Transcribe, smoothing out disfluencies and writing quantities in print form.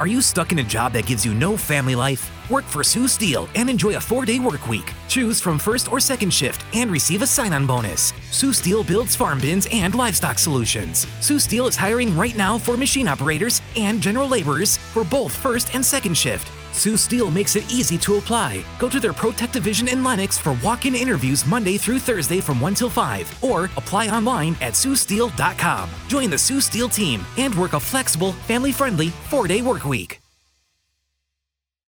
Are you stuck in a job that gives you no family life? Work for Sioux Steel and enjoy a 4-day work week. Choose from first or second shift and receive a sign-on bonus. Sioux Steel builds farm bins and livestock solutions. Sioux Steel is hiring right now for machine operators and general laborers for both first and second shift. Sioux Steel makes it easy to apply. Go to their ProTech division in Lennox for walk-in interviews Monday through Thursday from 1 till 5, or apply online at siouxsteel.com. Join the Sioux Steel team and work a flexible, family-friendly 4-day work week.